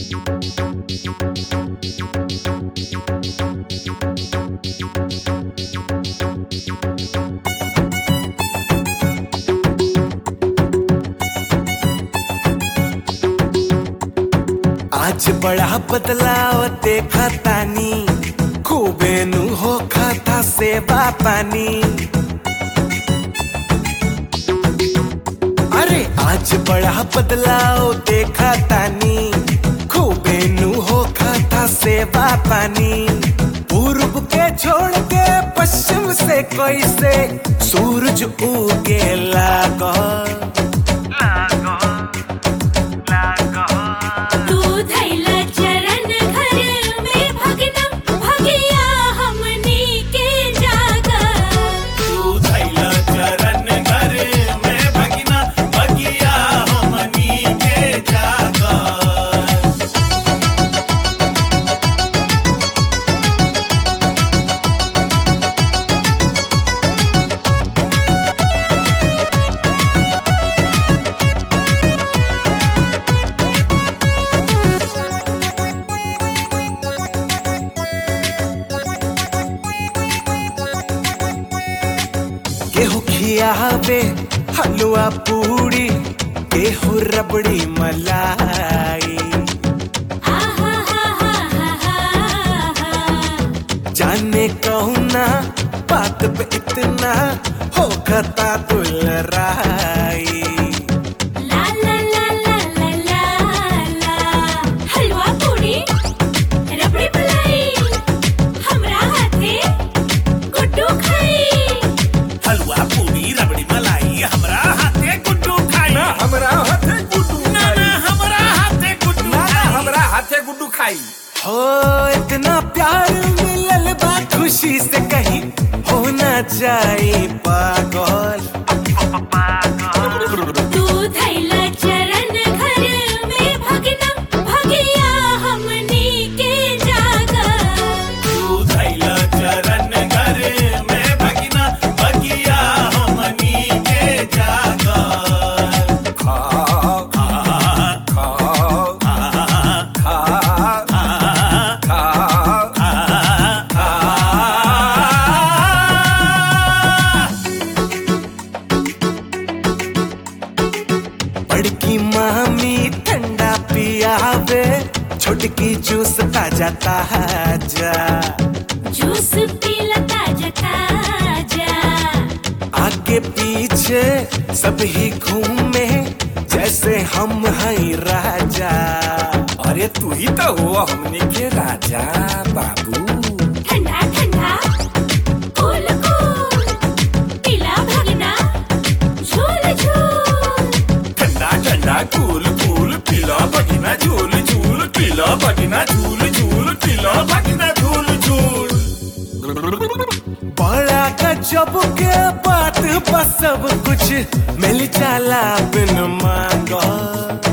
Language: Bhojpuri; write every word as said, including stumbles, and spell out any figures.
आज बड़ा बदलाव देखा तानी, खूबे नु हो खाता सेवा पानी। अरे आज बड़ा बदलाव देखा तानी, खूबे नु हो खाता सेवा पानी। पूर्व के छोड़ के पश्चिम से कोई से सूरज उगे लागो केहू खियावे हलवा पूड़ी, केहू रबड़ी मलाई। जाने कहूना बात पे इतना हो खता दुलराई। ला ला ला ला ला ला ला हलवा पूड़ी रबड़ी मलाई हमरा हाथे गुड्डू खाई। हलवा पूरी रबड़ी मलाई हमरा हाथे गुड्डू खाई। ना हमरा हाथे गुड्डू ना ना हमरा हाथे गुड्डू ना खाई। हमरा हाथे गुड्डू खाई। हो इतना प्यार मिलल बा खुशी से कहीं हो ना जाए पागल। तू धैला चरण घर में भगना भगिया हमनी के जागा। तू धैला चरण घर में भगिना भगिया हमनी के जागा। खा खा खा खा खा खा बड़की मामी ठंडा पियावे, छोटकी जूस ताजा ताजा। जूस पीला ताजा ताजा। आगे पीछे सब ही घूमे जैसे हम हैं राजा। अरे तू ही तो हो हमने के राजा बाबू। ठंडा ठंडा कूल कूल पीला भगना झूल झूल। ठंडा ठंडा कूल कूल पीला भगिना झूल झूल। पीला भगिना झूल झूल पीला भगिना झूल झूल। बड़ा गजब के बात बस सब कुछ मिल जाला बिन मांगो।